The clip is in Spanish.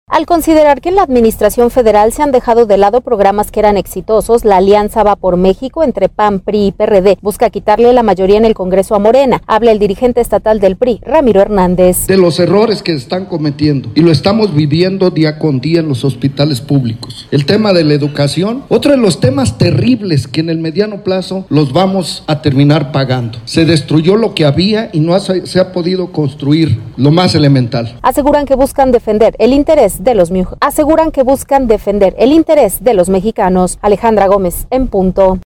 Al considerar que en la administración federal se han dejado de lado programas que eran exitosos, la Alianza Va por México entre PAN, PRI y PRD busca quitarle la mayoría en el Congreso a Morena. Habla el dirigente estatal del PRI, Ramiro Hernández. De los errores que están cometiendo, y lo estamos viviendo día con día en los hospitales públicos. El tema de la educación, otro de los temas terribles que en el mediano plazo los vamos a terminar pagando. Se destruyó lo que había y no se ha podido construir lo más elemental. Aseguran que buscan defender el interés de los mexicanos. Alejandra Gómez, en punto.